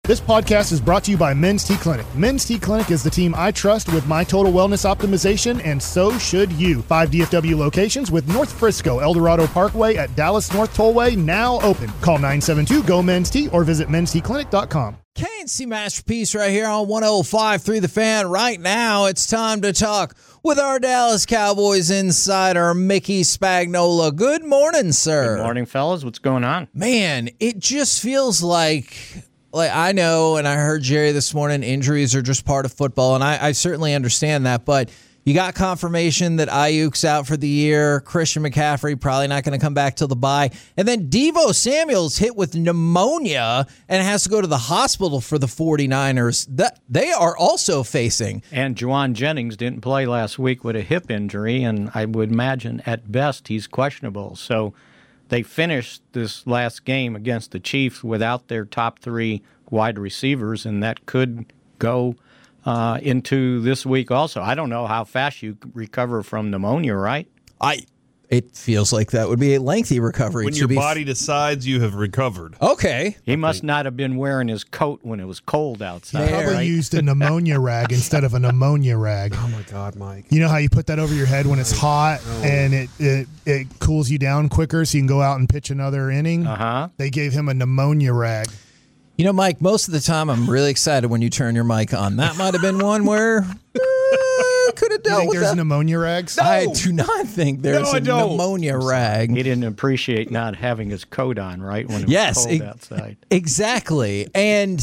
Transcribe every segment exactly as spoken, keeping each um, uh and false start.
This podcast is brought to you by Men's T Clinic. Men's T Clinic is the team I trust with my total wellness optimization, and so should you. Five D F W locations with North Frisco, El Dorado Parkway at Dallas North Tollway now open. Call nine seven two, G O, Men's T or visit men's t clinic dot com. K and C Masterpiece right here on one oh five point three The Fan. Right now, it's time to talk with our Dallas Cowboys insider, Mickey Spagnola. Good morning, sir. Good morning, fellas. What's going on? Man, it just feels like, like I know, and I heard Jerry this morning, injuries are just part of football, and I, I certainly understand that, but you got confirmation that Ayuk's out for the year. Christian McCaffrey probably not going to come back till the bye. And then Deebo Samuel's hit with pneumonia and has to go to the hospital for the 49ers. That they are also facing. And Juwan Jennings didn't play last week with a hip injury, and I would imagine at best he's questionable. So they finished this last game against the Chiefs without their top three wide receivers, and that could go Uh, into this week also. I don't know how fast you recover from pneumonia, right? I. It feels like that would be a lengthy recovery. When your body decides you have recovered. Okay. He must not have been wearing his coat when it was cold outside. He probably right? used a pneumonia rag instead of a pneumonia rag. Oh, my God, Mike. You know how you put that over your head when it's hot and it, it, it cools you down quicker so you can go out and pitch another inning? Uh-huh. They gave him a pneumonia rag. You know, Mike, most of the time I'm really excited when you turn your mic on. That might have been one where uh, could have You dealt think with there's that. pneumonia rags? I do not think there's No, I a don't. pneumonia rag. He didn't appreciate not having his coat on, right, when it Yes, was cold e- outside. Exactly. And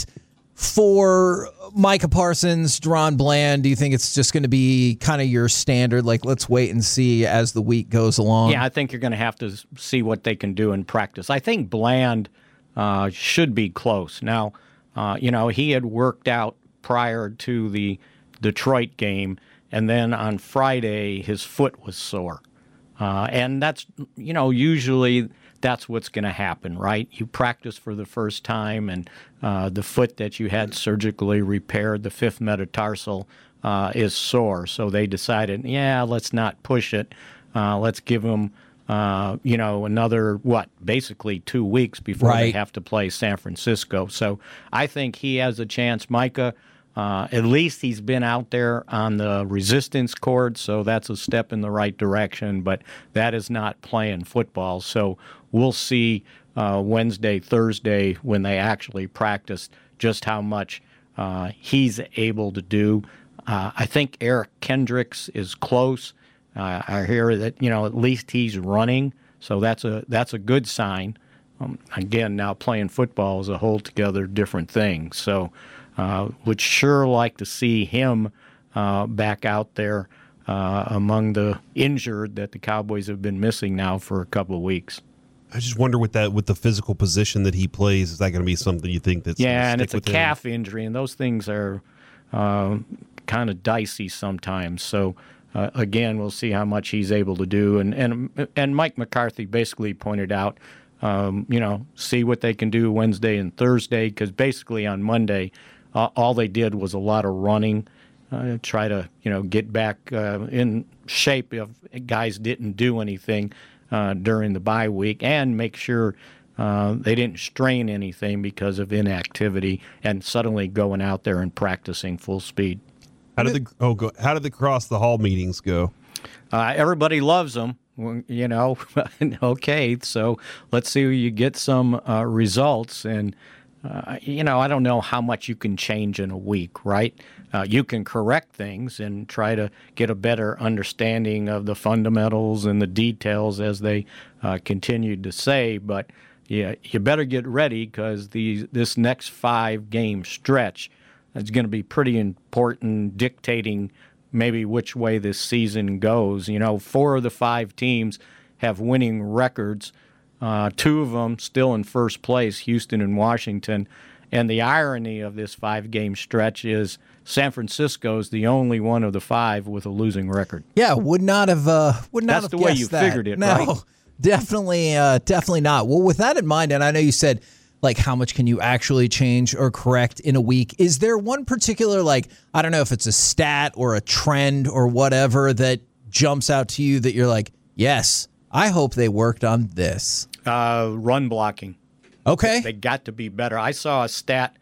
for Micah Parsons, Deron Bland, do you think it's just going to be kind of your standard, like let's wait and see as the week goes along? Yeah, I think you're going to have to see what they can do in practice. I think Bland uh, should be close. Now, Uh, you know, he had worked out prior to the Detroit game, and then on Friday his foot was sore. Uh, and that's, you know, usually that's what's going to happen, right? You practice for the first time, and uh, the foot that you had surgically repaired, the fifth metatarsal, uh, is sore. So they decided, yeah, let's not push it. Uh, let's give him Uh, you know, another, what, basically two weeks before Right. they have to play San Francisco. So I think he has a chance. Micah, uh, at least he's been out there on the resistance court, so that's a step in the right direction, but that is not playing football. So we'll see uh, Wednesday, Thursday, when they actually practice, just how much uh, he's able to do. Uh, I think Eric Kendricks is close. Uh, I hear that, you know, at least he's running, so that's a that's a good sign. Um, again, now playing football is a whole together different thing. So uh, would sure like to see him uh, back out there uh, among the injured that the Cowboys have been missing now for a couple of weeks. I just wonder with that, with the physical position that he plays, is that going to be something you think that's Yeah, and stick it's a with him? calf injury, and those things are uh, kind of dicey sometimes. So Uh, again, we'll see how much he's able to do. And and and Mike McCarthy basically pointed out, um, you know, see what they can do Wednesday and Thursday, because basically on Monday, uh, all they did was a lot of running, uh, try to, you know, get back uh, in shape if guys didn't do anything uh, during the bye week, and make sure uh, they didn't strain anything because of inactivity and suddenly going out there and practicing full speed. How did the oh go, how did the cross the hall meetings go? Uh, everybody loves them, you know. Okay, so let's see you get some uh, results. And, uh, you know, I don't know how much you can change in a week, right? Uh, you can correct things and try to get a better understanding of the fundamentals and the details, as they uh, continued to say. But yeah, you better get ready, because this next five-game stretch is going to be pretty important, dictating maybe which way this season goes. You know, four of the five teams have winning records. Uh, two of them still in first place, Houston and Washington. And the irony of this five-game stretch is San Francisco is the only one of the five with a losing record. Yeah, would not have. Uh, would not That's have the way guessed you that. figured it, no, right? definitely, uh, definitely not. Well, with that in mind, and I know you said, like, how much can you actually change or correct in a week? Is there one particular, like, I don't know if it's a stat or a trend or whatever that jumps out to you that you're like, yes, I hope they worked on this? Uh, run blocking. Okay. They got to be better. I saw a stat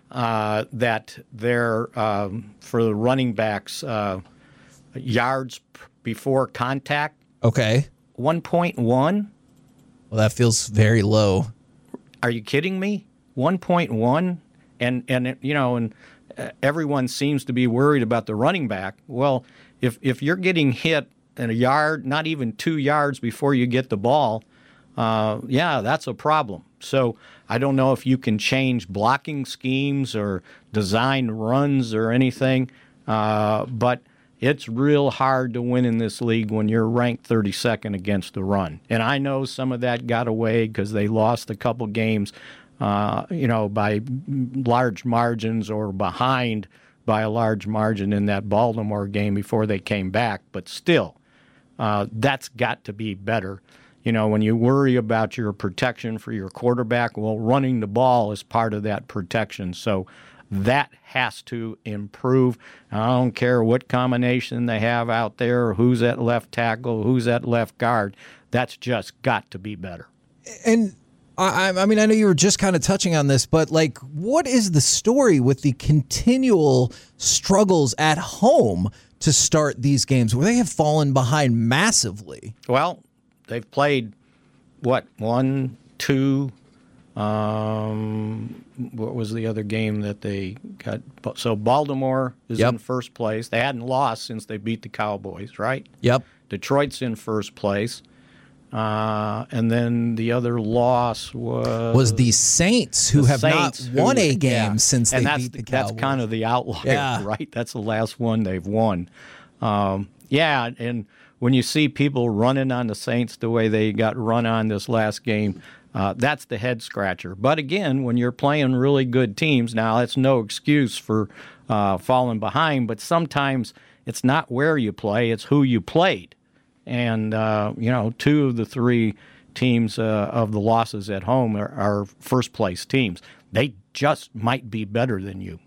uh, that they're um, for the running backs uh, yards p- before contact. Okay. one point one. Well, that feels very low. Are you kidding me? one point one, and and you know, and everyone seems to be worried about the running back. Well, if if you're getting hit in a yard, not even two yards before you get the ball, uh, yeah, that's a problem. So I don't know if you can change blocking schemes or design runs or anything, uh, but it's real hard to win in this league when you're ranked thirty-second against the run. And I know some of that got away because they lost a couple games, uh, you know, by large margins or behind by a large margin in that Baltimore game before they came back. But still, uh, that's got to be better. You know, when you worry about your protection for your quarterback, well, running the ball is part of that protection. So that has to improve. I don't care what combination they have out there, who's at left tackle, who's at left guard. That's just got to be better. And I, I mean, I know you were just kind of touching on this, but like, what is the story with the continual struggles at home to start these games where they have fallen behind massively? Well, they've played, what, one, two, um, what was the other game that they got? So Baltimore is Yep. in first place. They hadn't lost since they beat the Cowboys, right? Yep. Detroit's in first place. Uh, and then the other loss was Was the Saints, who the have Saints not who- won a game yeah. since and they that's beat the the, that's Cowboys. kind of the outlier, Yeah. right? That's the last one they've won. Um, yeah, and when you see people running on the Saints the way they got run on this last game, uh, that's the head scratcher. But again, when you're playing really good teams, now that's no excuse for uh, falling behind, but sometimes it's not where you play, it's who you played. And, uh, you know, two of the three teams uh, of the losses at home are, are first-place teams. They just might be better than you.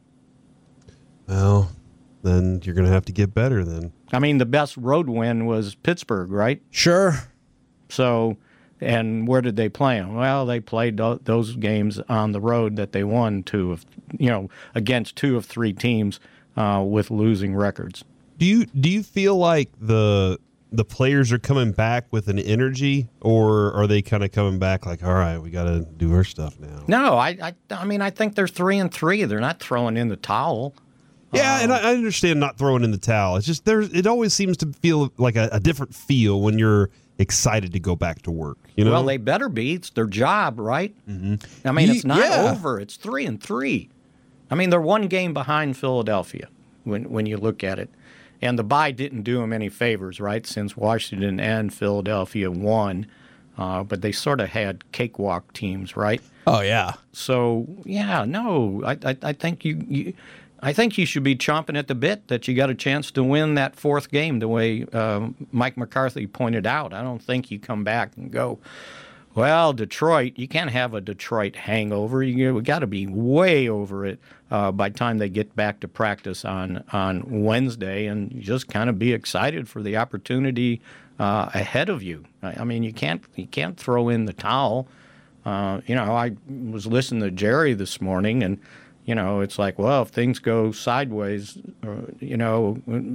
Well, then you're going to have to get better then. I mean, the best road win was Pittsburgh, right? Sure. So, and where did they play them? Well, they played th- those games on the road that they won two of, you know, against two of three teams uh, with losing records. Do you do you feel like the the players are coming back with an energy, or are they kind of coming back like, all right, we got to do our stuff now? No, I, I, I mean, I think they're three and three. They're not throwing in the towel. Yeah, and I I understand not throwing in the towel. It's just there's it always seems to feel like a, a different feel when you're excited to go back to work. You know, Well, they better be. It's their job, right? Mm-hmm. I mean, Ye- it's not yeah. over. It's three and three. I mean, they're one game behind Philadelphia when when you look at it. And the bye didn't do them any favors, right, since Washington and Philadelphia won. Uh, but they sort of had cakewalk teams, right? Oh, yeah. So, yeah, no, I, I, I think you, you I think you should be chomping at the bit that you got a chance to win that fourth game the way um, Mike McCarthy pointed out. I don't think you come back and go, well, Detroit, you can't have a Detroit hangover. You got to be way over it uh, by the time they get back to practice on, on Wednesday, and you just kind of be excited for the opportunity uh, ahead of you. I, I mean, you can't you can't throw in the towel. Uh, you know, I was listening to Jerry this morning, and you know, it's like, well, if things go sideways, uh, you know,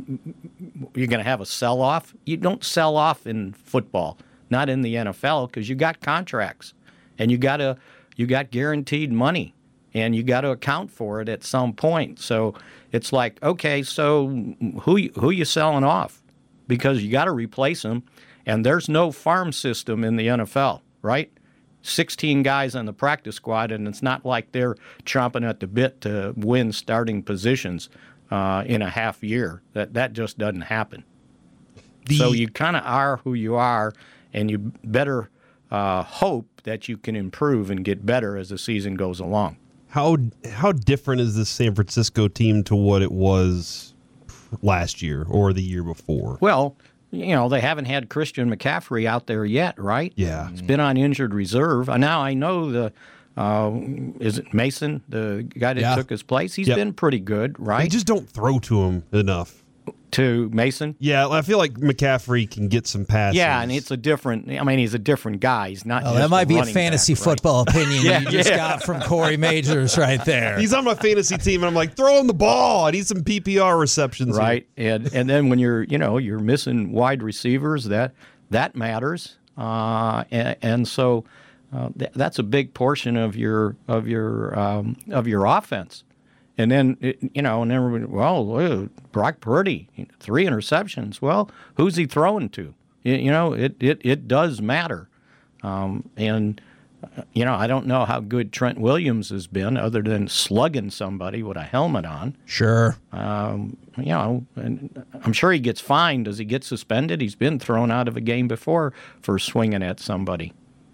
you're going to have a sell-off. You don't sell off in football. Not in the N F L, because you got contracts, and you got to you got guaranteed money, and you got to account for it at some point. So it's like, okay, so who who you selling off? Because you got to replace them, and there's no farm system in the N F L, right? sixteen guys on the practice squad, and it's not like they're chomping at the bit to win starting positions uh, in a half year. That that just doesn't happen. The- So you kind of are who you are. And you better uh, hope that you can improve and get better as the season goes along. How how different is this San Francisco team to what it was last year or the year before? Well, you know, they haven't had Christian McCaffrey out there yet, right? Yeah. It's been on injured reserve. Now I know the, uh, is it Mason, the guy that Yeah. took his place? He's Yep. been pretty good, They right? just don't throw to him enough. To Mason? Yeah, I feel like McCaffrey can get some passes. Yeah, and it's a different. I mean, he's a different guy. He's not. Oh, just that might a be a running fantasy back, right? football opinion Yeah, you just yeah. got from Corey Majors right there. He's on my fantasy team, and I'm like, throw him the ball. I need some P P R receptions. Right, and and then when you're you know you're missing wide receivers, that that matters, uh, and, and so uh, th- that's a big portion of your of your um, of your offense. And then, it, you know, and everybody, well, uh, Brock Purdy, three interceptions. Well, who's he throwing to? You, you know, it, it, it does matter. Um, and, uh, you know, I don't know how good Trent Williams has been other than slugging somebody with a helmet on. Sure. Um, you know, and I'm sure he gets fined. Does he get suspended? He's been thrown out of a game before for swinging at somebody.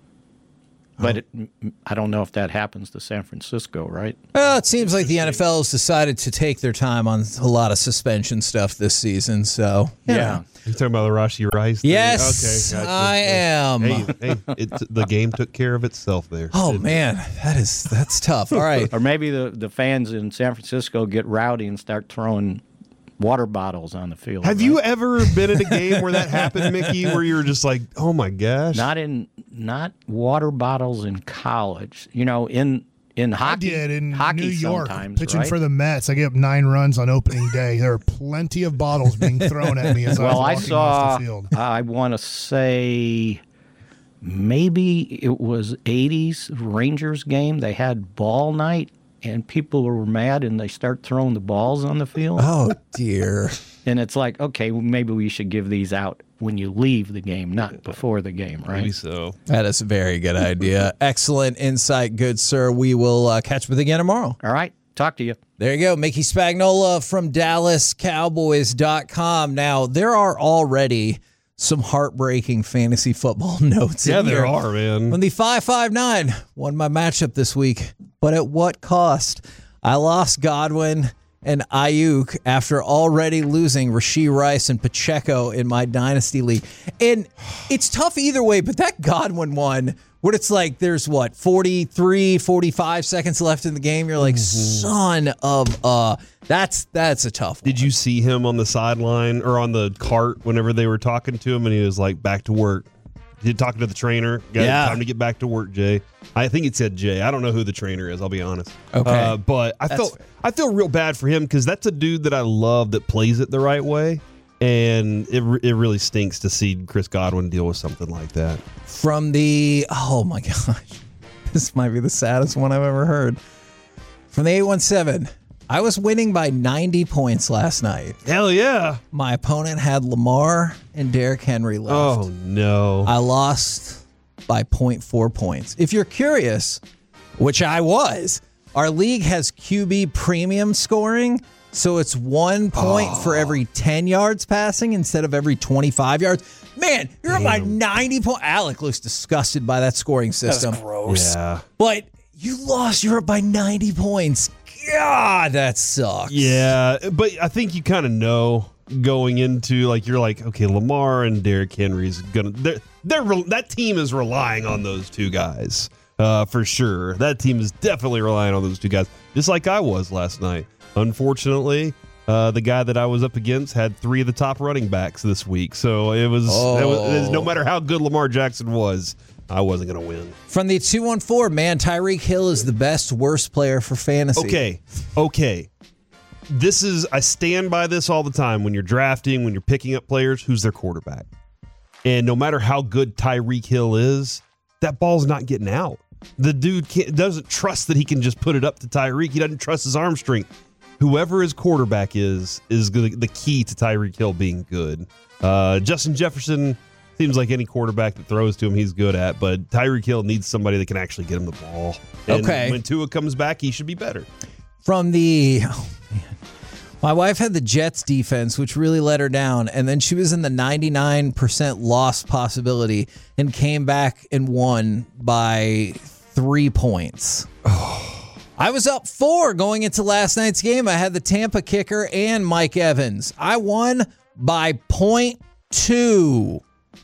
But it, I don't know if that happens to San Francisco, right? Well, it seems like the N F L has decided to take their time on a lot of suspension stuff this season. So, you Yeah. know. You talking about the Rashi Rice thing? Yes, Okay, gotcha. I am. Hey, hey, it's, the game took care of itself there. Oh, man, that is that's tough. All right. Or maybe the, the fans in San Francisco get rowdy and start throwing water bottles on the field. Have right? you ever been at a game where that happened, Mickey, where you were just like, oh, my gosh? Not in not water bottles in college. You know, in in I hockey, did in hockey New York, sometimes, pitching right? for the Mets. I gave up nine runs on opening day. There are plenty of bottles being thrown at me as well, I I was walking saw. off the field. I want to say maybe it was eighties Rangers game. They had ball night, and people were mad, and they start throwing the balls on the field. Oh, dear. And it's like, okay, well, maybe we should give these out when you leave the game, not before the game, right? Maybe so. That is a very good idea. Excellent insight, good sir. We will uh, catch up with you again tomorrow. All right, talk to you. There you go. Mickey Spagnola from Dallas Cowboys dot com. Now, there are already some heartbreaking fantasy football notes. Yeah, in there here. are, man. When the five five nine won my matchup this week, but at what cost? I lost Godwin and Ayuk after already losing Rashee Rice and Pacheco in my Dynasty League. And it's tough either way, but that Godwin one, where it's like there's what, forty-three, forty-five seconds left in the game, you're like, son of uh that's that's a tough one. Did you see him on the sideline or on the cart whenever they were talking to him and he was like, back to work? He talking to the trainer. Got Yeah. Time to get back to work, Jay. I think it said Jay. I don't know who the trainer is. I'll be honest. Okay. Uh, but I That's felt fair. I feel real bad for him because that's a dude that I love that plays it the right way. And it, re- it really stinks to see Chris Godwin deal with something like that. From the, oh my gosh, this might be the saddest one I've ever heard. From the eight one seven, I was winning by ninety points last night. Hell yeah. My opponent had Lamar and Derrick Henry left. Oh, no. I lost by zero point four points. If you're curious, which I was, our league has Q B premium scoring, so it's one point Oh. for every ten yards passing instead of every twenty-five yards. Man, you're at my ninety point. Alec looks disgusted by that scoring system. gross. Yeah. But you lost. You're up by ninety points. God, that sucks. Yeah, but I think you kind of know going into like you're like, okay, Lamar and Derrick Henry's gonna they're, they're re- that team is relying on those two guys uh, for sure. That team is definitely relying on those two guys, just like I was last night. Unfortunately, uh, the guy that I was up against had three of the top running backs this week, so it was, Oh. it was it was- no matter how good Lamar Jackson was, I wasn't gonna win. From the two one four, man, Tyreek Hill is the best, worst player for fantasy. Okay, okay. This is, I stand by this all the time when you're drafting, when you're picking up players, who's their quarterback. And no matter how good Tyreek Hill is, that ball's not getting out. The dude can't, doesn't trust that he can just put it up to Tyreek. He doesn't trust his arm strength. Whoever his quarterback is, is the the key to Tyreek Hill being good. Uh, Justin Jefferson seems like any quarterback that throws to him, he's good at. But Tyreek Hill needs somebody that can actually get him the ball. And Okay. when Tua comes back, he should be better. From the, oh man, my wife had the Jets defense, which really let her down, and then she was in the ninety-nine percent loss possibility and came back and won by three points. I was up four going into last night's game. I had the Tampa kicker and Mike Evans. I won by point two.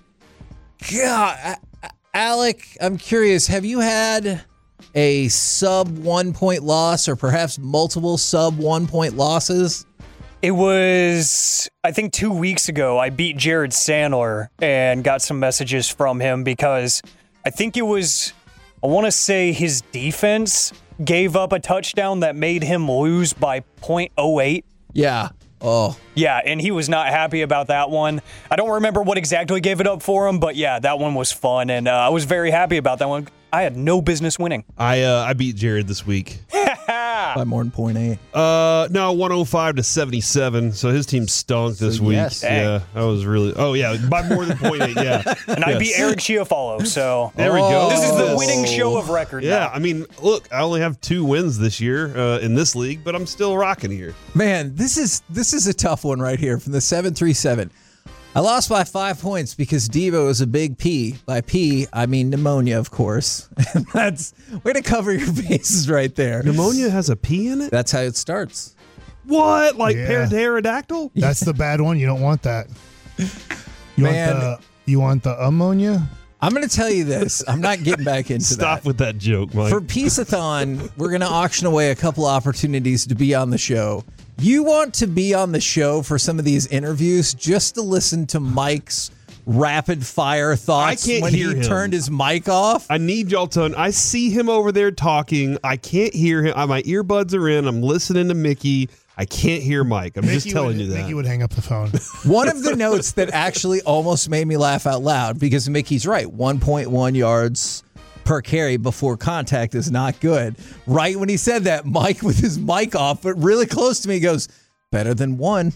God, A- Alec, I'm curious. Have you had a sub one point loss or perhaps multiple sub one point losses? It was, I think, two weeks ago. I beat Jared Sandler and got some messages from him because I think it was, I want to say his defense gave up a touchdown that made him lose by point oh eight. Yeah. Oh. Yeah, and he was not happy about that one. I don't remember what exactly gave it up for him, but yeah, that one was fun, and uh, I was very happy about that one. I had no business winning. I uh, I beat Jared this week. By more than point eight. Uh, no, one oh five to seventy-seven. So his team stunk this So, week. yes. Yeah, I was really. Oh yeah, by more than point eight. Yeah, And I Yes. beat Eric Chiafalo, so There we go. this is the Oh. winning show of record Yeah, now. I mean, look, I only have two wins this year uh, in this league, but I'm still rocking here. Man, this is this is a tough one right here from the seven three seven. I lost by five points because Devo is a big P. By P, I mean pneumonia, of course. And that's way to cover your bases right there. Pneumonia has a P in it. That's how it starts. What? Like Yeah. pterodactyl? That's the bad one. You don't want that. You Man. want the you want the ammonia? I'm going to tell you this. I'm not getting back into Stop that. with that joke, Mike. For Peace-a-thon, we're going to auction away a couple opportunities to be on the show. You want to be on the show for some of these interviews just to listen to Mike's rapid fire thoughts I can't when hear he him. turned his mic off? I need y'all to. I see him over there talking. I can't hear him. My earbuds are in. I'm listening to Mickey. I can't hear Mike. I'm just Mickey telling would, you that. Mickey would hang up the phone. One of the notes that actually almost made me laugh out loud because Mickey's right. one point one yards per carry before contact is not good. Right when he said that, Mike with his mic off, but really close to me goes, better than one.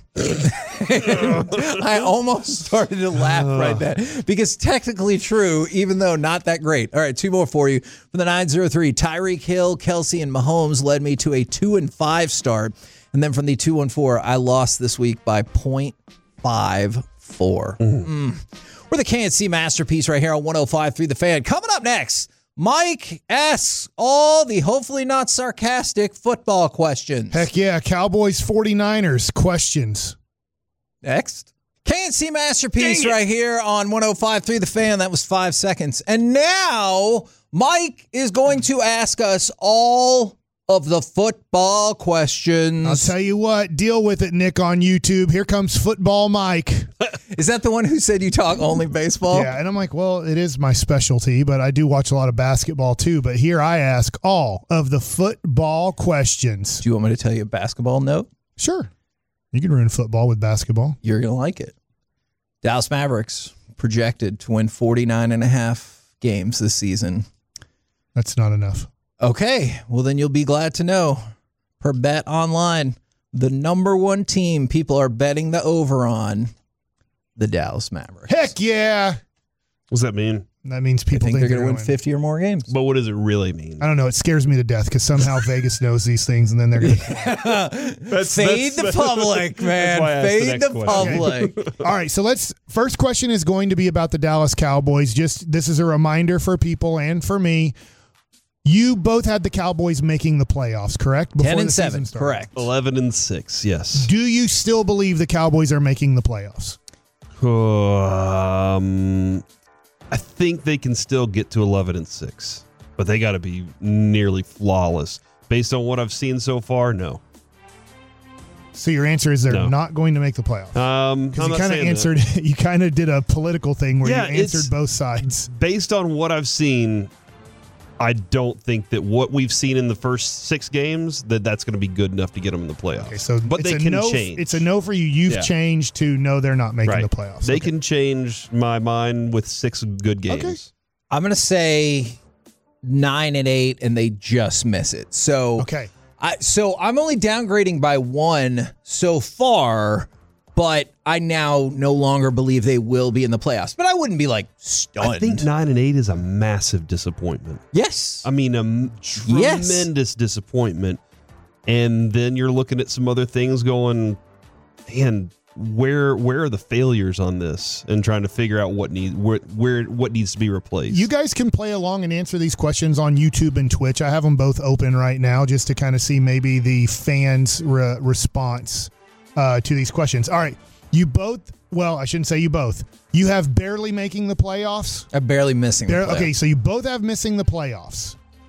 I almost started to laugh right then because technically true, even though not that great. All right, two more for you. From the nine oh three, Tyreek Hill, Kelsey, and Mahomes led me to a two and five start. And then from the two one four, I lost this week by point five four. Mm. We're the K N C Masterpiece right here on one oh five point three The Fan. Coming up next, Mike asks all the hopefully not sarcastic football questions. Heck yeah, Cowboys forty-niners questions. Next. K N C Masterpiece right here on one oh five point three The Fan. That was five seconds. And now Mike is going to ask us all of the football questions. I'll tell you what, deal with it, Nick, on YouTube. Here comes Football Mike. Is that the one who said you talk only baseball? Yeah, and I'm like, well, it is my specialty, but I do watch a lot of basketball too. But here I ask all of the football questions. Do you want me to tell you a basketball note? Sure. You can ruin football with basketball. You're going to like it. Dallas Mavericks projected to win forty-nine and a half games this season. That's not enough. Okay, well then you'll be glad to know. Per Bet Online, the number one team people are betting the over on, the Dallas Mavericks. Heck yeah. What does that mean? That means I people think think, they're going to win win. fifty or more games. But what does it really mean? I don't know. It scares me to death because somehow Vegas knows these things, and then they're going to. That's, Fade the public, man. why I asked the Fade next the question. public. All right, so let's. First question is going to be about the Dallas Cowboys. Just this is a reminder for people and for me. You both had the Cowboys making the playoffs, correct? Before ten and the season seven, started. correct. Eleven and six. Yes. Do you still believe the Cowboys are making the playoffs? Um, I think they can still get to eleven and six, but they got to be nearly flawless. Based on what I've seen so far, no. So your answer is they're No. not going to make the playoffs. Um, Because I'm you not kind of saying answered, you kind of did a political thing where Yeah, you it's- answered both sides. that. Based on what I've seen, I don't think that what we've seen in the first six games that that's going to be good enough to get them in the playoffs. Okay, so but it's they a can no, change. It's a no for you. You've Yeah. changed to no, they're not making right. the playoffs. They Okay. can change my mind with six good games. Okay. I'm going to say nine and eight, and they just miss it. So Okay. I, so I'm only downgrading by one so far, but I now no longer believe they will be in the playoffs. But I wouldn't be like stunned. I think nine and eight is a massive disappointment. yes. I mean, a m- Yes. tremendous disappointment. And then you're looking at some other things going, man, where where are the failures on this? And trying to figure out what need where, where what needs to be replaced. You guys can play along and answer these questions on YouTube and Twitch. I have them both open right now just to kind of see maybe the fans' re- response uh, to these questions. All right. You both, well, I shouldn't say you both. You have barely making the playoffs. I'm barely missing. Bare- the playoffs. okay, so you both have missing the playoffs.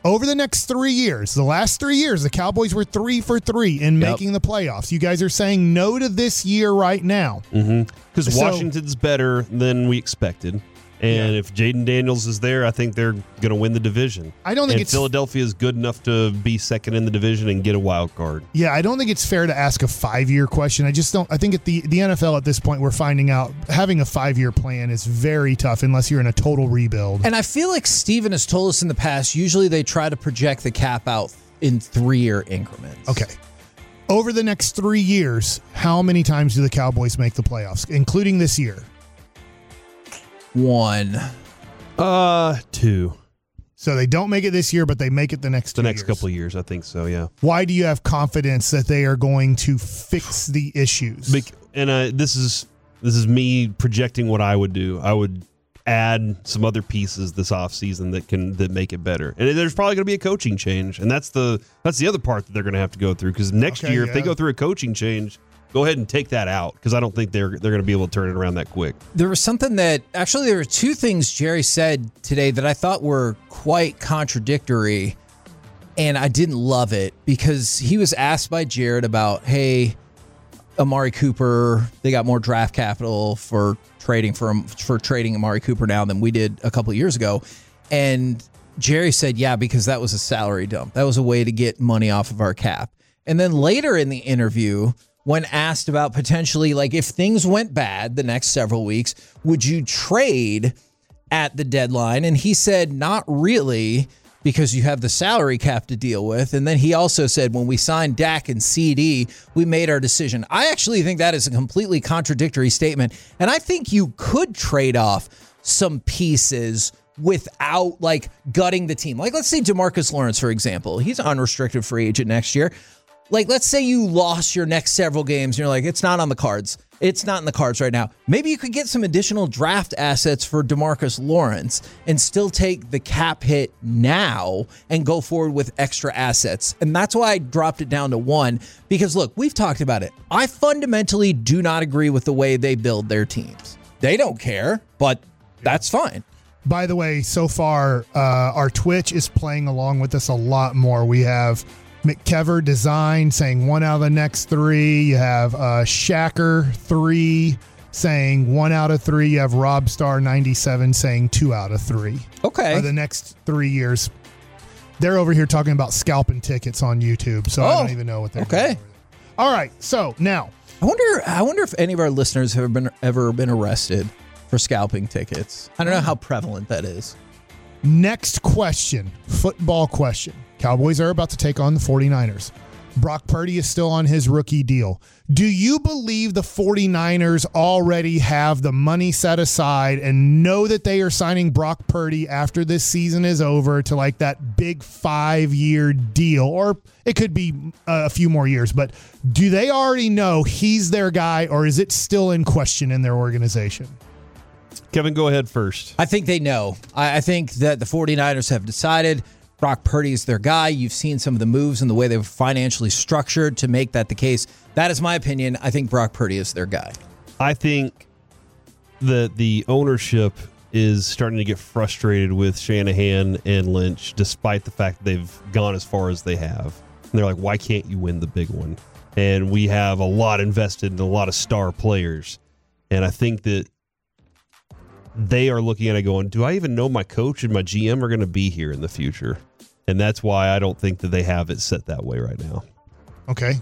Over the next three years, the last three years, the Cowboys were three for three in Yep. making the playoffs. You guys are saying no to this year right now. Mm-hmm. Because So- Washington's better than we expected. And Yeah. if Jaden Daniels is there, I think they're going to win the division. I don't think and it's Philadelphia is good enough to be second in the division and get a wild card. Yeah, I don't think it's fair to ask a five-year question. I just don't. I think at the the N F L at this point, we're finding out having a five-year plan is very tough unless you're in a total rebuild. And I feel like Steven has told us in the past, usually they try to project the cap out in three-year increments. Okay. Over the next three years, how many times do the Cowboys make the playoffs, including this year? One. Uh, two. So they don't make it this year, but they make it the next The two next years. couple of years, I think so, yeah. Why do you have confidence that they are going to fix the issues? Bec- and uh, this is this is me projecting what I would do. I would add some other pieces this offseason that can that make it better. And there's probably going to be a coaching change, and that's the that's the other part that they're going to have to go through. Because next Okay, year, if they yeah. go through a coaching change, go ahead and take that out because I don't think they're they're going to be able to turn it around that quick. There was something that actually there were two things Jerry said today that I thought were quite contradictory, and I didn't love it because he was asked by Jared about, hey, Amari Cooper, they got more draft capital for trading for him for trading Amari Cooper now than we did a couple of years ago, and Jerry said, yeah, because that was a salary dump. That was a way to get money off of our cap. And then later in the interview, when asked about potentially, like, if things went bad the next several weeks, would you trade at the deadline? And he said, not really, because you have the salary cap to deal with. And then he also said, when we signed Dak and C D, we made our decision. I actually think that is a completely contradictory statement. And I think you could trade off some pieces without, like, gutting the team. Like, let's say DeMarcus Lawrence, for example. He's an unrestricted free agent next year. Like, let's say you lost your next several games and you're like, it's not on the cards. It's not in the cards right now. Maybe you could get some additional draft assets for DeMarcus Lawrence and still take the cap hit now and go forward with extra assets. And that's why I dropped it down to one, because look, we've talked about it. I fundamentally do not agree with the way they build their teams. They don't care, but that's fine. By the way, so far, uh, our Twitch is playing along with us a lot more. We have McKever Design saying one out of the next three. You have uh, Shacker three saying one out of three. You have Rob Star ninety-seven saying two out of three. Okay. For the next three years. They're over here talking about scalping tickets on YouTube, so I Oh, don't even know what they're okay. doing. All right, so now. I wonder I wonder if any of our listeners have been ever been arrested for scalping tickets. I don't know how prevalent that is. Next question, football question. Cowboys are about to take on the 49ers. Brock Purdy is still on his rookie deal. Do you believe the 49ers already have the money set aside and know that they are signing Brock Purdy after this season is over to like that big five-year deal? Or it could be a few more years, but do they already know he's their guy, or is it still in question in their organization? Kevin, go ahead first. I think they know. I, I think that the 49ers have decided Brock Purdy is their guy. You've seen some of the moves and the way they've financially structured to make that the case. That is my opinion. I think Brock Purdy is their guy. I think that the ownership is starting to get frustrated with Shanahan and Lynch, despite the fact that they've gone as far as they have. And they're like, why can't you win the big one? And we have a lot invested in a lot of star players. And I think that they are looking at it going, do I even know my coach and my G M are going to be here in the future? And that's why I don't think that they have it set that way right now. Okay.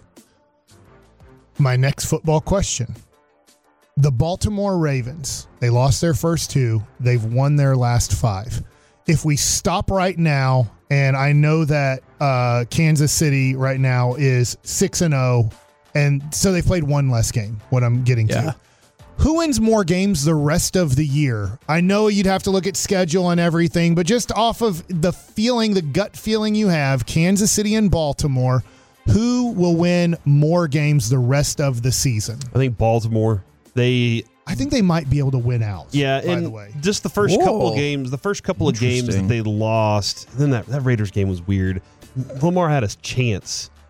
My next football question. The Baltimore Ravens, they lost their first two. They've won their last five. If we stop right now, and I know that uh, Kansas City right now is six and oh, and so they played one less game, what I'm getting Yeah. to. Who wins more games the rest of the year? I know you'd have to look at schedule and everything, but just off of the feeling, the gut feeling you have, Kansas City and Baltimore, who will win more games the rest of the season? I think Baltimore, they... I think they might be able to win out. Yeah, by and the way. just the first Whoa. couple of games, the first couple of games that Interesting. they lost, then that, that Raiders game was weird. Lamar had a chance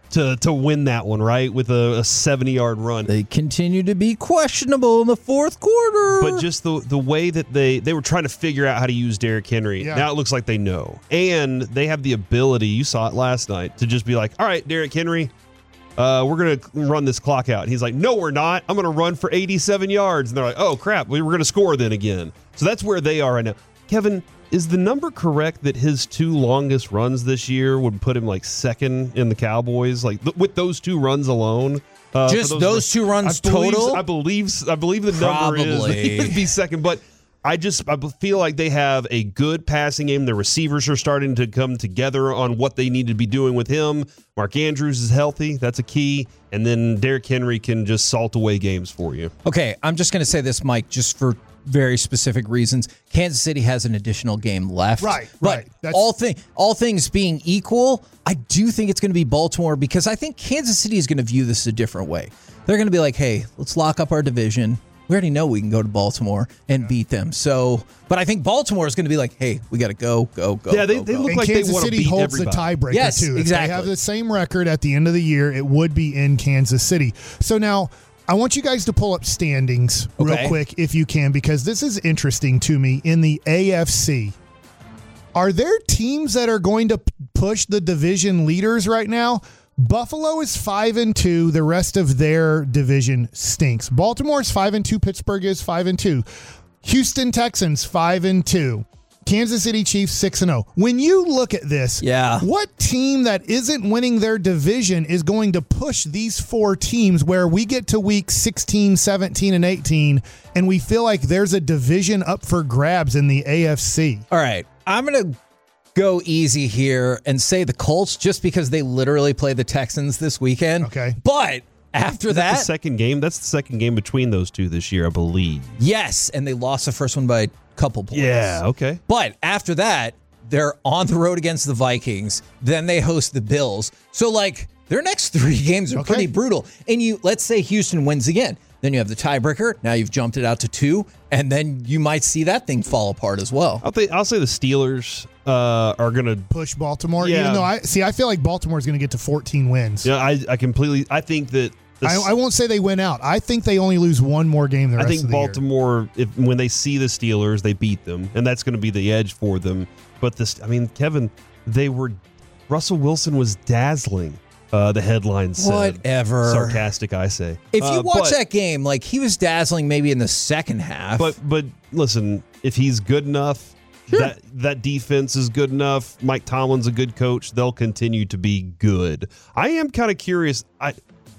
to to win that one, right? With a seventy-yard run. They continue to be questionable in the fourth quarter. But just the the way that they, they were trying to figure out how to use Derrick Henry, Yeah. now it looks like they know. And they have the ability, you saw it last night, to just be like, all right, Derrick Henry, uh, we're going to run this clock out. And he's like, no, we're not. I'm going to run for eighty-seven yards. And they're like, oh, crap, we were going to score then again. So that's where they are right now. Kevin, is the number correct that his two longest runs this year would put him like second in the Cowboys? Like th- with those two runs alone? Uh, Just those, those two runs I believe, total? I believe I believe the number Probably. is he would be second, but I just I feel like they have a good passing game. The receivers are starting to come together on what they need to be doing with him. Mark Andrews is healthy. That's a key. And then Derrick Henry can just salt away games for you. Okay, I'm just going to say this, Mike, just for very specific reasons. Kansas City has an additional game left. Right, But right. That's- all thing all things being equal, I do think it's going to be Baltimore because I think Kansas City is going to view this a different way. They're going to be like, hey, let's lock up our division. We already know we can go to Baltimore and beat them. So, but I think Baltimore is going to be like, hey, we got to go, go, go. Yeah, they- go, they go. look And like they Kansas wanna City beat holds everybody. the tiebreaker Yes, too. If exactly. they have the same record at the end of the year, it would be in Kansas City. So now I want you guys to pull up standings real Okay. quick if you can, because this is interesting to me. In the A F C, are there teams that are going to p- push the division leaders right now? Buffalo is five and two. The rest of their division stinks. Baltimore is five and two. Pittsburgh is five and two. Houston Texans five and two. Kansas City Chiefs six and zero. When you look at this, Yeah. what team that isn't winning their division is going to push these four teams where we get to week sixteen, seventeen, and eighteen, and we feel like there's a division up for grabs in the A F C? All right, I'm going to go easy here and say the Colts just because they literally play the Texans this weekend. Okay. But after Is that that, the second game? That's the second game between those two this year, I believe. yes, and they lost the first one by a couple points. Yeah, okay. But after that, they're on the road against the Vikings. Then they host the Bills. So, like, their next three games are Okay. pretty brutal. And you, let's say Houston wins again. Then you have the tiebreaker. Now you've jumped it out to two. And then you might see that thing fall apart as well. I'll, th- I'll say the Steelers uh, are going to Push Baltimore, Yeah. even though I see, I feel like Baltimore is going to get to fourteen wins. Yeah, I, I completely. I think that. The, I, I won't say they win out. I think they only lose one more game the I rest think of the year. Baltimore, if when they see the Steelers, they beat them, and that's going to be the edge for them. But this, I mean, Kevin, they were. Russell Wilson was dazzling. Uh, the headline said. Whatever. Sarcastic, I say. If you Uh, watch but, that game, like, he was dazzling maybe in the second half. but but listen, if he's good enough, that that defense is good enough. Mike Tomlin's a good coach. They'll continue to be good. I am kind of curious. I.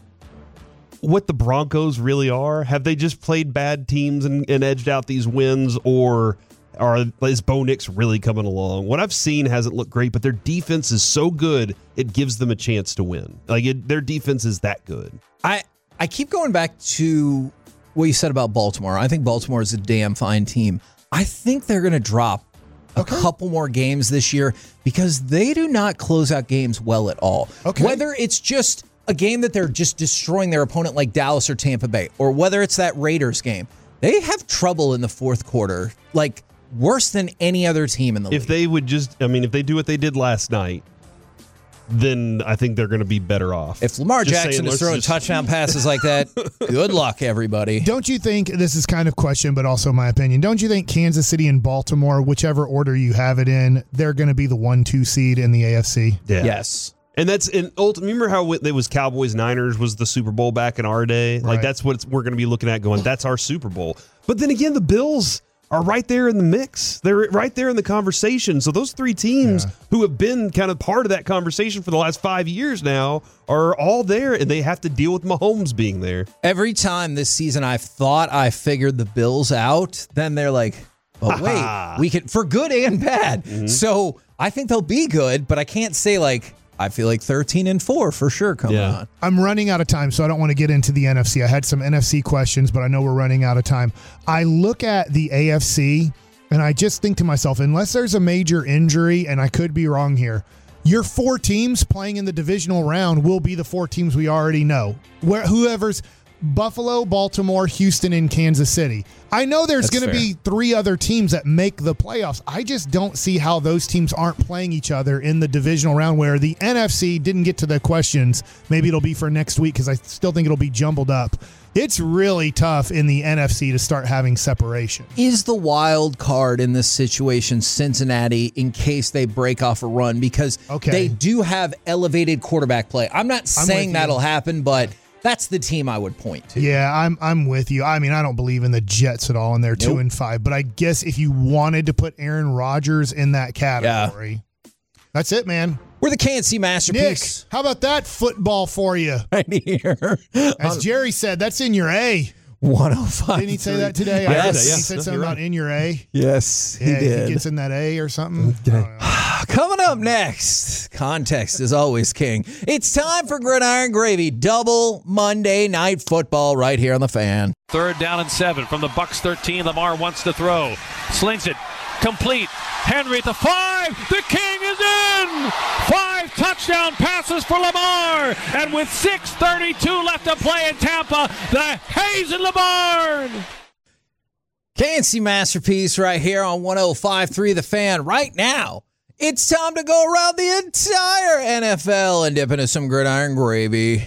What the Broncos really are? Have they just played bad teams and, and edged out these wins, or are is Bo Nix really coming along? What I've seen hasn't looked great, but their defense is so good it gives them a chance to win. Like it, their defense is that good. I I keep going back to what you said about Baltimore. I think Baltimore is a damn fine team. I think they're going to drop a couple more games this year because they do not close out games well at all. Okay. Whether it's just a game that they're just destroying their opponent like Dallas or Tampa Bay, or whether it's that Raiders game, they have trouble in the fourth quarter, like worse than any other team in the If league. they would just, I mean, if they do what they did last night, then I think they're going to be better off. If Lamar Just Jackson saying, is let's throwing just- touchdown passes like that, good luck, everybody. Don't you think, this is kind of question, but also my opinion, don't you think Kansas City and Baltimore, whichever order you have it in, they're going to be the one two seed in the A F C? Yeah. Yes. And that's and ultimately, remember how it was Cowboys Niners was the Super Bowl back in our day? Like Right. that's what it's, we're going to be looking at going, that's our Super Bowl. But then again, the Bills are right there in the mix. They're right there in the conversation. So those three teams Yeah. who have been kind of part of that conversation for the last five years now are all there, and they have to deal with Mahomes being there. Every time this season I've thought I figured the Bills out, then they're like, but wait, we can, for good and bad. Mm-hmm. So I think they'll be good, but I can't say like, I feel like thirteen and four for sure coming Yeah. on. I'm running out of time, so I don't want to get into the N F C. I had some N F C questions, but I know we're running out of time. I look at the A F C, and I just think to myself, unless there's a major injury, and I could be wrong here, your four teams playing in the divisional round will be the four teams we already know. Where whoever's Buffalo, Baltimore, Houston, and Kansas City. I know there's going to be three other teams that make the playoffs. I just don't see how those teams aren't playing each other in the divisional round where the N F C didn't get to the questions. Maybe it'll be for next week because I still think it'll be jumbled up. It's really tough in the N F C to start having separation. Is the wild card in this situation Cincinnati in case they break off a run? Because okay. they do have elevated quarterback play. I'm not I'm saying that'll happen, but that's the team I would point to. Yeah, I'm I'm with you. I mean, I don't believe in the Jets at all, and they're nope. two and five. But I guess if you wanted to put Aaron Rodgers in that category, yeah. that's it, man. We're the K N C Masterpiece. Nick, how about that football for you? Right here. As Jerry said, that's in your A. one oh five. Didn't he say that today? Yes. I heard that, yeah. He said something about right. in your A. Yes, he yeah, did. He gets in that A or something. Coming up next, context is always king. It's time for Gridiron Gravy, double Monday Night Football right here on the Fan. Third down and seven from the Bucs thirteen. Lamar wants to throw. Slings it. Complete. Henry at the five. The King is in. Five touchdown passes for Lamar. And with six thirty-two left to play in Tampa, the Hayes in the barn. K N C Masterpiece right here on one oh five point three The Fan. Right now, it's time to go around the entire N F L and dip into some Gridiron Gravy.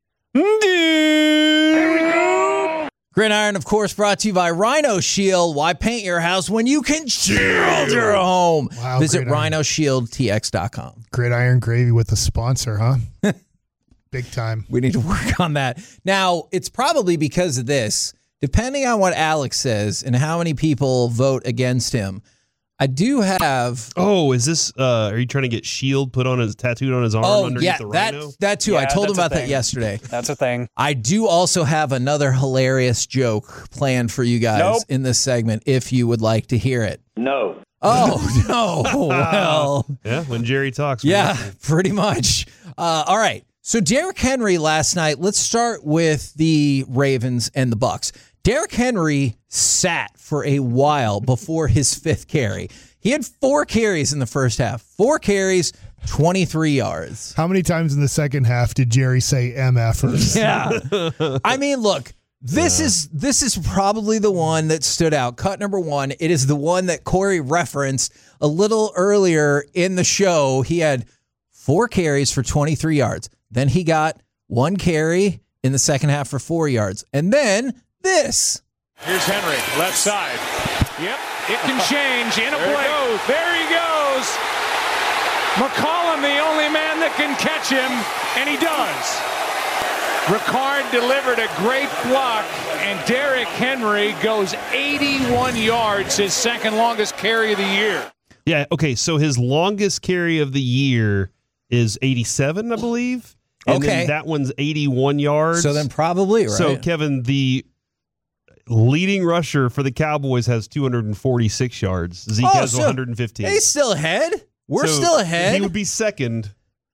There we go. Gridiron, of course, brought to you by Rhino Shield. Why paint your house when you can shield your home? Wow, Visit rhino shield t x dot com. Gridiron Gravy with a sponsor, huh? Big time. We need to work on that. Now, it's probably because of this. Depending on what Alex says and how many people vote against him, I do have. Oh, is this? Uh, are you trying to get Shield put on his tattooed on his arm oh, underneath yeah, the that, rhino? That too. Yeah, I told him about that thing. yesterday. That's a thing. I do also have another hilarious joke planned for you guys nope. in this segment if you would like to hear it. No. Oh, no. Well. Yeah, when Jerry talks. Yeah, pretty much. Uh, all right. So Derrick Henry last night, let's start with the Ravens and the Bucs. Derrick Henry sat for a while before his fifth carry. He had four carries in the first half. Four carries, twenty-three yards. How many times in the second half did Jerry say M Fers? Yeah. I mean, look, this yeah. is this is probably the one that stood out. Cut number one. It is the one that Corey referenced a little earlier in the show. He had four carries for twenty-three yards. Then he got one carry in the second half for four yards. And then this. Here's Henry, left side. Yep, it can change in a play. Goes. There he goes. McCollum, the only man that can catch him, and he does. Ricard delivered a great block, and Derrick Henry goes eighty-one yards, his second longest carry of the year. Yeah, okay, so his longest carry of the year is eighty-seven, I believe. And okay. then that one's eighty-one yards. So then probably, right? So, Kevin, the leading rusher for the Cowboys has two hundred forty-six yards. Zeke oh, has so one hundred fifteen. He's still ahead? We're so still ahead? He would be second.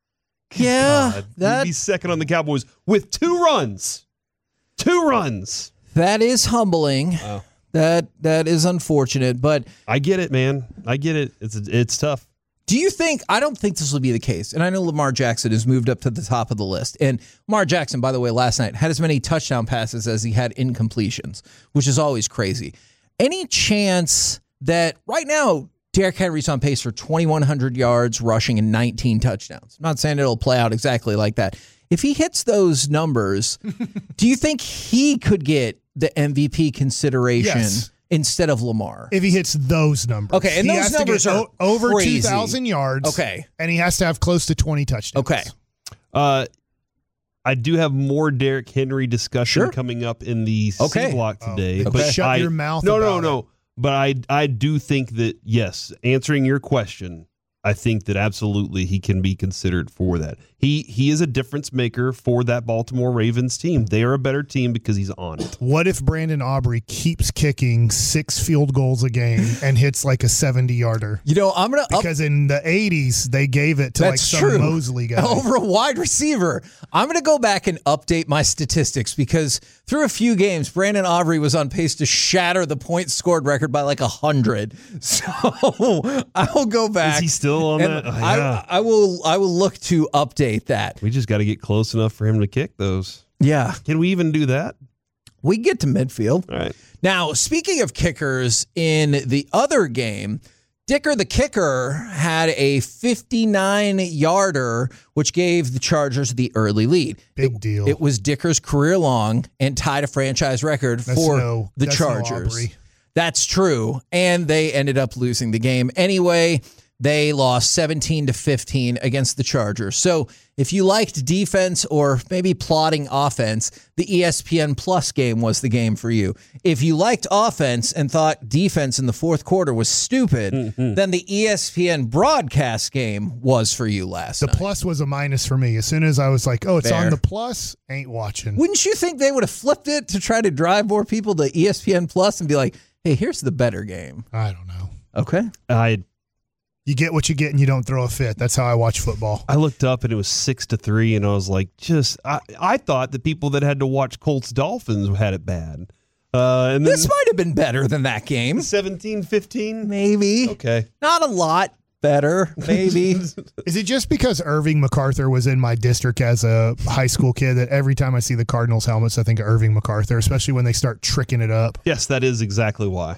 Yeah. God, that, he'd be second on the Cowboys with two runs. Two runs. That is humbling. Wow. That That is unfortunate, but I get it, man. I get it. It's it's tough. Do you think, I don't think this will be the case, and I know Lamar Jackson has moved up to the top of the list, and Lamar Jackson, by the way, last night had as many touchdown passes as he had incompletions, which is always crazy. Any chance that right now Derrick Henry's on pace for twenty-one hundred yards rushing and nineteen touchdowns? I'm not saying it'll play out exactly like that. If he hits those numbers, do you think he could get the M V P consideration? Yes. Instead of Lamar. If he hits those numbers. Okay, and he those numbers are o- over crazy. two thousand yards. Okay. And he has to have close to twenty touchdowns. Okay. Uh, I do have more Derrick Henry discussion sure. coming up in the okay. C block today. Oh, but okay. Shut I, your mouth No, about no, no. it. But I, I do think that, yes, answering your question, I think that absolutely he can be considered for that. He he is a difference maker for that Baltimore Ravens team. They are a better team because he's on it. What if Brandon Aubrey keeps kicking six field goals a game and hits like a seventy-yarder? You know, I'm going to... Because in the eighties, they gave it to like some true. Mosley guy. Over a wide receiver. I'm going to go back and update my statistics because through a few games, Brandon Aubrey was on pace to shatter the points scored record by like one hundred. So I'll go back. Is he still on that? Oh, yeah. I, I will I will look to update that. We just got to get close enough for him to kick those. Yeah. Can we even do that? We get to midfield. All right. Now, speaking of kickers, in the other game, Dicker the kicker had a fifty-nine yarder, which gave the Chargers the early lead. Big it, deal. It was Dicker's career long and tied a franchise record That's for no, the that's no Chargers. Aubrey. That's true. And they ended up losing the game. Anyway, they lost seventeen to fifteen against the Chargers. So if you liked defense or maybe plotting offense, the E S P N Plus game was the game for you. If you liked offense and thought defense in the fourth quarter was stupid, mm-hmm. then the E S P N broadcast game was for you last the night. The plus was a minus for me. As soon as I was like, oh, it's Fair. on the plus, ain't watching. Wouldn't you think they would have flipped it to try to drive more people to E S P N Plus and be like, hey, here's the better game? I don't know. Okay. I You get what you get and you don't throw a fit. That's how I watch football. I looked up and it was six to three, and I was like, just I, I thought the people that had to watch Colts Dolphins had it bad. Uh, and then This might have been better than that game. seventeen fifteen Maybe. Okay. Not a lot better, maybe. Is it just because Irving MacArthur was in my district as a high school kid that every time I see the Cardinals helmets, I think of Irving MacArthur, especially when they start tricking it up? Yes, that is exactly why.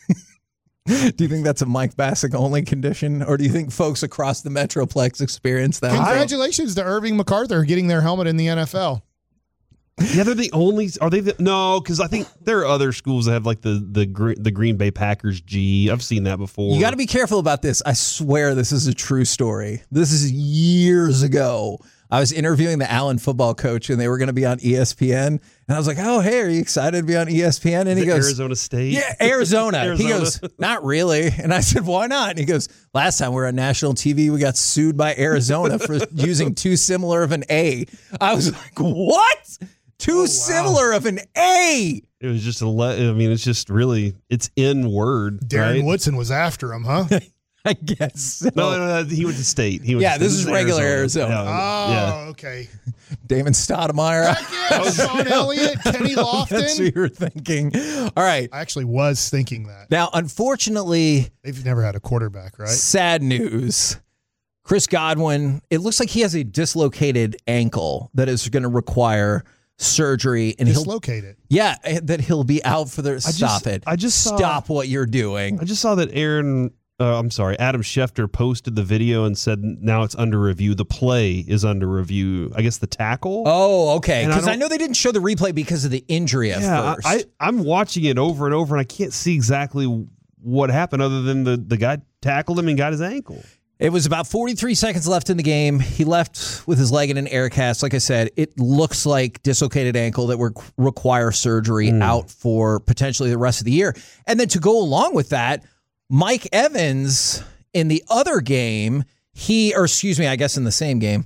Do you think that's a Mike Bassick only condition, or do you think folks across the Metroplex experience that? Congratulations to Irving MacArthur getting their helmet in the N F L. Yeah, they're the only. Are they? The, no, because I think there are other schools that have like the the the Green Bay Packers G. I've seen that before. You got to be careful about this. I swear this is a true story. This is years ago. I was interviewing the Allen football coach, and they were going to be on E S P N. And I was like, "Oh, hey, are you excited to be on E S P N?" And is he goes, "Arizona State." Yeah, Arizona. Arizona. He goes, "Not really." And I said, "Why not?" And he goes, "Last time we were on national T V, we got sued by Arizona for using too similar of an A." I was like, "What? Too oh, wow. similar of an A?" It was just a. Le- I mean, it's just really it's in word. Darren right? Woodson was after him, huh? I guess. So. No, no, no, he went to state. He went yeah, to this, this is regular Arizona. Arizona. Oh, yeah. okay. Damon Stoudemire. Yeah, Sean Elliott, Kenny Lofton. That's what you were thinking. All right. I actually was thinking that. Now, unfortunately, they've never had a quarterback, right? Sad news. Chris Godwin, it looks like he has a dislocated ankle that is going to require surgery, and dislocate he'll it. Yeah, that he'll be out for the. I stop just, it! I just saw, stop what you're doing. I just saw that Aaron. Uh, I'm sorry, Adam Schefter posted the video and said now it's under review. The play is under review. I guess the tackle. Oh, okay. And Because I I, know they didn't show the replay because of the injury at yeah, first. I, I'm watching it over and over, and I can't see exactly what happened other than the, the guy tackled him and got his ankle. It was about forty-three seconds left in the game. He left with his leg in an air cast. Like I said, it looks like dislocated ankle that would require surgery mm. out for potentially the rest of the year. And then to go along with that, Mike Evans in the other game, he, or excuse me, I guess in the same game,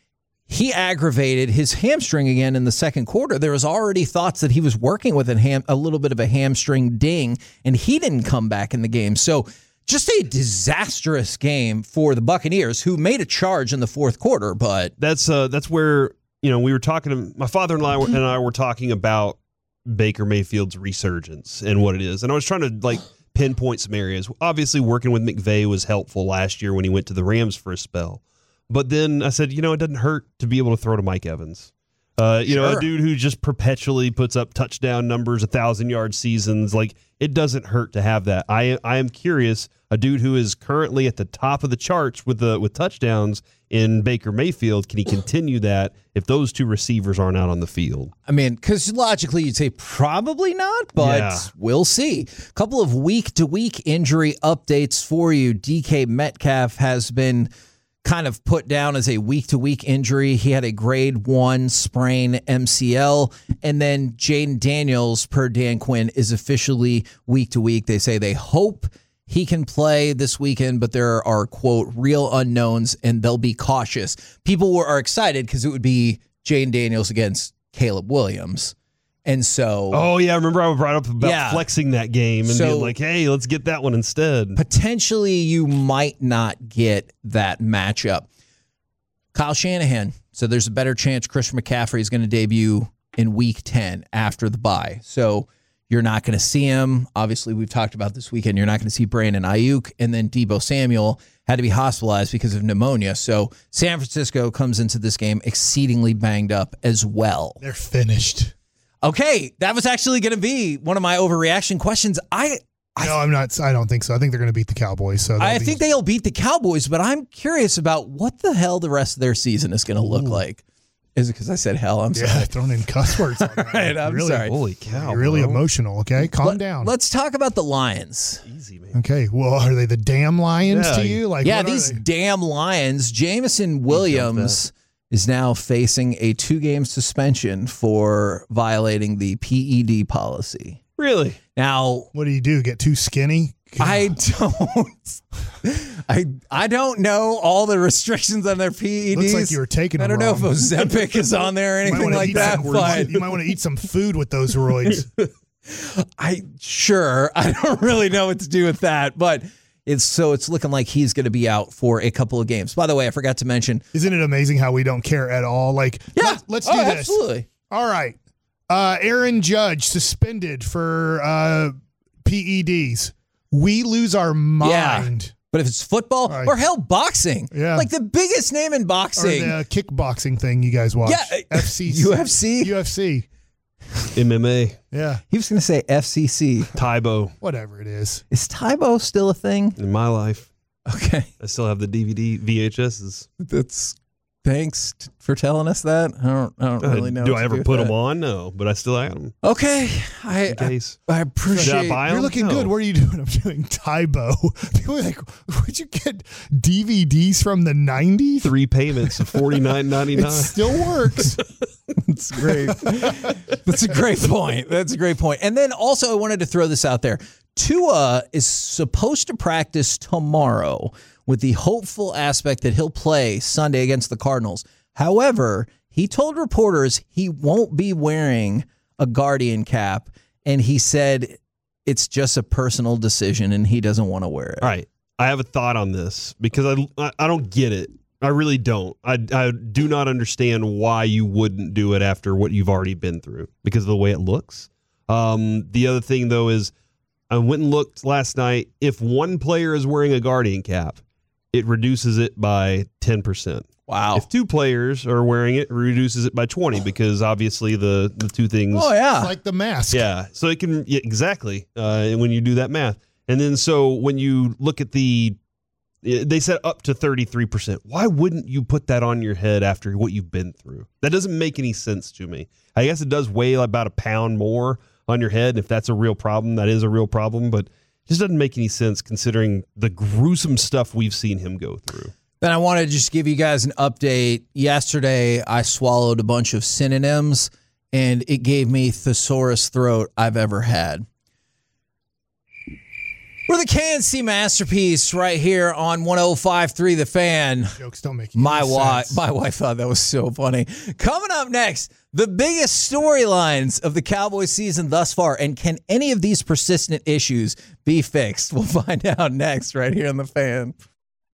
he aggravated his hamstring again in the second quarter. There was already thoughts that he was working with a, ham, a little bit of a hamstring ding, and he didn't come back in the game. So just a disastrous game for the Buccaneers, who made a charge in the fourth quarter. But that's uh, that's where, you know, we were talking, my father-in-law and I were talking about Baker Mayfield's resurgence and what it is. And I was trying to, like, pinpoint some areas. Obviously, working with McVay was helpful last year when he went to the Rams for a spell. But then I said, you know, it doesn't hurt to be able to throw to Mike Evans. Uh, you sure. know, a dude who just perpetually puts up touchdown numbers, a thousand-yard seasons. Like, it doesn't hurt to have that. I I am curious, a dude who is currently at the top of the charts with the with touchdowns in Baker Mayfield, can he continue that if those two receivers aren't out on the field? I mean, because logically you'd say probably not, but yeah. we'll see. A couple of week-to-week injury updates for you. D K Metcalf has been kind of put down as a week-to-week injury. He had a grade one sprain M C L. And then Jaden Daniels, per Dan Quinn, is officially week-to-week. They say they hope he can play this weekend, but there are, quote, real unknowns, and they'll be cautious. People were, are excited because it would be Jaden Daniels against Caleb Williams. And so... Oh, yeah, I remember I brought up about yeah. flexing that game and so, being like, hey, let's get that one instead. Potentially, you might not get that matchup. Kyle Shanahan, so there's a better chance Christian McCaffrey is going to debut in week ten after the bye. So You're not going to see him. Obviously, we've talked about this weekend. You're not going to see Brandon Ayuk. And then Deebo Samuel had to be hospitalized because of pneumonia. So San Francisco comes into this game exceedingly banged up as well. They're finished. Okay, that was actually going to be one of my overreaction questions. I, I No, I'm not. I don't think so. I think they're going to beat the Cowboys. So I be, think they'll beat the Cowboys, but I'm curious about what the hell the rest of their season is going to look like. Is it because I said hell? I'm yeah, sorry. throwing in cuss words. On that. Right, I'm really, sorry. Holy cow. You're really bro. emotional, okay? Calm Let, down. Let's talk about the Lions. Easy, man. Okay, well, are they the damn Lions Yeah. to you? Like, Yeah, what are these they? damn Lions. Jameson Williams is now facing a two-game suspension for violating the P E D policy. Really? Now, What do you do? Get too skinny? I don't, I I don't know all the restrictions on their P E Ds. Looks like you were taking I them don't know wrong. if Ozempic is on there or You might anything wanna like eat that. some- But you might want to eat some food with those roids. I sure I don't really know what to do with that. But it's so it's looking like he's going to be out for a couple of games. By the way, I forgot to mention. Isn't it amazing how we don't care at all? Like, Yeah, let's, let's do oh, this. absolutely. All right. Uh, Aaron Judge suspended for uh, P E Ds. We lose our mind. But if it's football Right. or hell, boxing, Yeah. like the biggest name in Or boxing, the kickboxing thing you guys watch. Yeah, F C C. U F C. U F C. M M A. Yeah. He was going to say F C C. Tybo Whatever it is. Is Tybo still a thing? in my life. Okay, I still have the D V D V H S's. that's thanks t- for telling us that. I don't, I don't really know. Uh, Do what I to ever with put that. them on? No, but I still have them Okay, I in case. I, I Did I appreciate. buy You're 'em? looking No. good. What are you doing? I'm doing Tybo. People are like, where'd you get D V Ds from the nineties? Three payments of forty nine ninety It nine. still works. That's great. That's a great point. That's a great point. And then also, I wanted to throw this out there. Tua is supposed to practice tomorrow with the hopeful aspect that he'll play Sunday against the Cardinals. However, he told reporters he won't be wearing a Guardian cap, and he said it's just a personal decision and he doesn't want to wear it. All right. I have a thought on this because I, I, I don't get it. I really don't. I, I do not understand why you wouldn't do it after what you've already been through because of the way it looks. Um, the other thing, though, is I went and looked last night. If one player is wearing a Guardian cap, it reduces it by ten percent. Wow. If two players are wearing it, it reduces it by twenty because obviously the, the two things. Oh, yeah. It's like the mask. Yeah, so it can yeah, exactly uh, when you do that math, and then so when you look at the, they said up to thirty-three percent. Why wouldn't you put that on your head after what you've been through? That doesn't make any sense to me. I guess it does weigh about a pound more on your head. If that's a real problem, that is a real problem, but it just doesn't make any sense considering the gruesome stuff we've seen him go through. Then I want to just give you guys an update. Yesterday, I swallowed a bunch of synonyms, and it gave me thesaurus throat I've ever had. We're the K N C Masterpiece right here on one oh five point three The Fan. Jokes don't make any My wife, sense. my wife thought that was so funny. Coming up next, the biggest storylines of the Cowboys season thus far, and can any of these persistent issues be fixed? We'll find out next right here on The Fan.